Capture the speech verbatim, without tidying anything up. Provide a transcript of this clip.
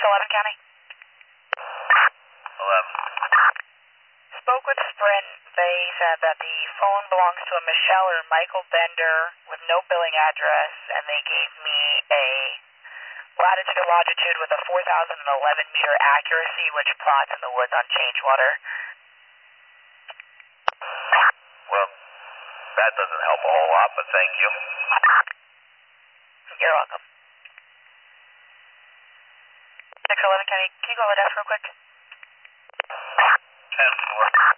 eleven County. eleven. Spoke with Sprint. They said that the phone belongs to a Michelle or Michael Bender with no billing address, and they gave me a latitude and longitude with a four thousand eleven meter accuracy, which plots in the woods on Changewater. Well, that doesn't help a whole lot, but thank you. You're welcome. six eleven County, can you go over that real quick? ten four.